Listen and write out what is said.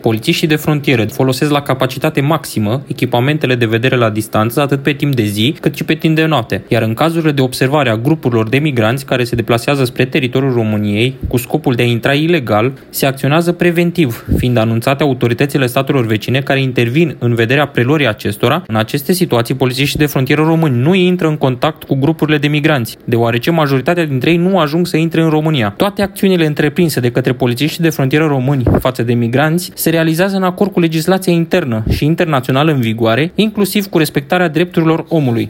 Polițiștii de frontieră folosesc la capacitate maximă echipamentele de vedere la distanță atât pe timp de zi cât și pe timp de noapte, iar în cazurile de observare a grupurilor de migranți care se deplasează spre teritoriul României cu scopul de a intra ilegal, se acționează preventiv, fiind anunțate autoritățile statelor vecine care intervin în vederea preluării acestora. În aceste situații, polițiștii de frontieră români nu intră în contact cu grupurile de migranți, deoarece majoritatea dintre ei nu ajung să intre în România. Toate acțiunile întreprinse de către polițiștii de frontieră români față de migranți se realizează în acord cu legislația internă și internațională în vigoare, inclusiv cu respectarea drepturilor omului.